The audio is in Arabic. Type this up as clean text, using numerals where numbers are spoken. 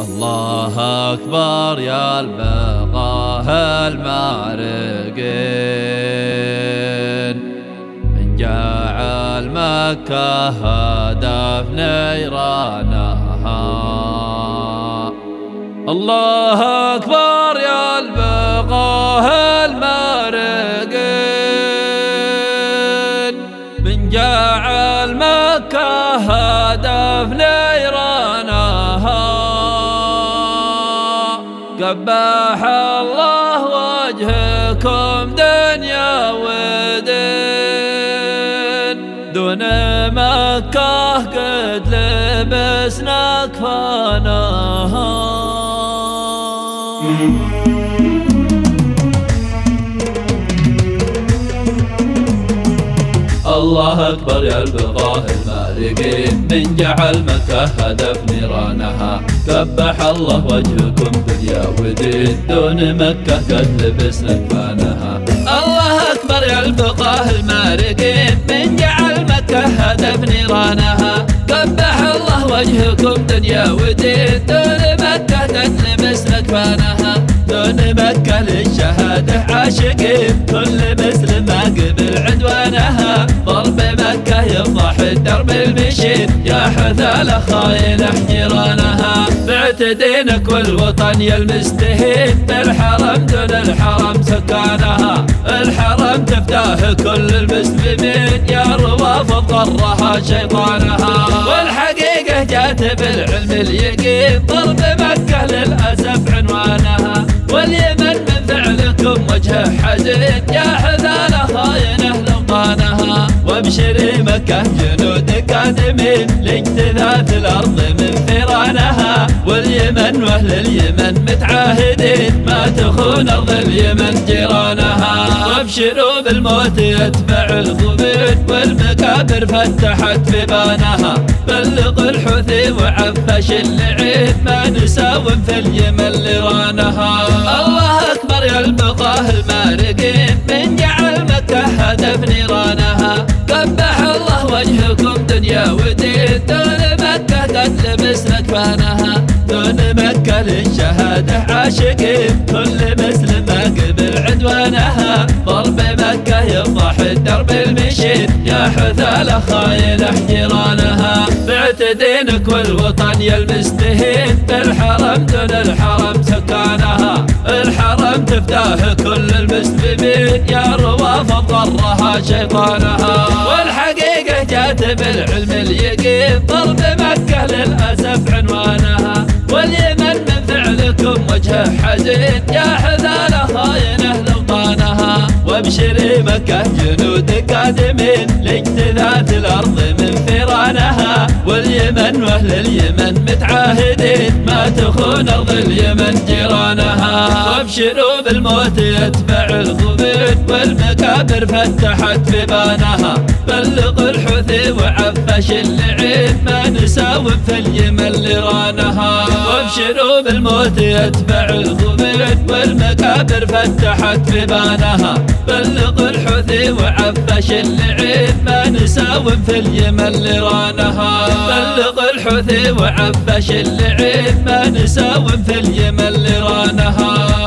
الله أكبر يا البغاه المارقين، من جعل مكة هدف نيرانها. الله أكبر يا البغاه المارقين، من جعل مكة هدف نيرانها. قبح الله وجهكم دنيا ودين، دون مكة قد لبسنا كفانها. الله أكبر يا البغاه المارقين، من جعل مكة هدف نيرانها. قبح الله وجهكم دنيا ودين، دون مكة قد لبسنا كفانها. الله أكبر يا البغاه المارقين، من جعل مكة هدف نيرانها. قبح الله وجهكم دنيا ودين، دون مكة قد لبسنا كفانها. دون مكة للشهادة عاشقين، كل مسلم ما قبل عدوانها. ضرب مكة يفضح الدرب المشين، يا حثالة خاين جيرانها. بعت دينك والوطن يا المستهين، بالحرم دون الحرم سكانها. الحرم تفتاه كل المسلمين، يا روافض غرها شيطانها. والحقيقة جات بالعلم اليقين، ضرب مكة للأسف عنوانها. واليمن من فعلكم وجهه حزين، يا حثالة خاينة لوطانها. وابشري مكة جنود قادمين، لاجتثاث الأرض من ثيرانها. واليمن واهل اليمن متعاهدين، ما تخون أرض اليمن جيرانها. وابشروا بالموت يتبع الخبيث، والمكابر فتحت بيبانها. بلغ الحوثي وعفش اللعين، ما نساوم في اليمن لرانها. الله أكبر يا البغاه المارقين، من جعل مكة هدف نيرانها. قبح الله وجهكم دنيا ودين، دون مكة قد لبسنا كفانها. دون مكة للشهادة عاشقين، كل مسلم ما قبل عدوانها. ضرب مكة يفضح الدرب المشين، يا حثالة خاينة جيرانها. بعت دينك والوطن يا المستهين، بالحرم دون الحرم سكانها. الحرم تفتاه كل المسلمين، يا روافض غرها شيطانها. والحقيقة جات بالعلم اليقين، ضرب مكة للأسف عنوانها. واليمن من فعلكم وجهه حزين، يا حثالة خاينة لوطانها. وابشري مكة جنود قادمين، لاجتثاث الأرض من ثيرانها. واليمن واهل اليمن متعاهدين، ما تخون أرض اليمن جيرانها. وابشروا بالموت يتبع الخبيث، والمكابر فتحت بيبانها. بلغ الحوثي وعفش اللعين، ما نساوم في اليمن لرانها. وابشروا بالموت يتبع الخبيث، والمكابر فتحت بيبانها. بلغ الحوثي وعفش اللعين، ما نساوم في اليمن لرانها. بلغ الحوثي وعفش اللعين، ما نساوم في اليمن لرانها.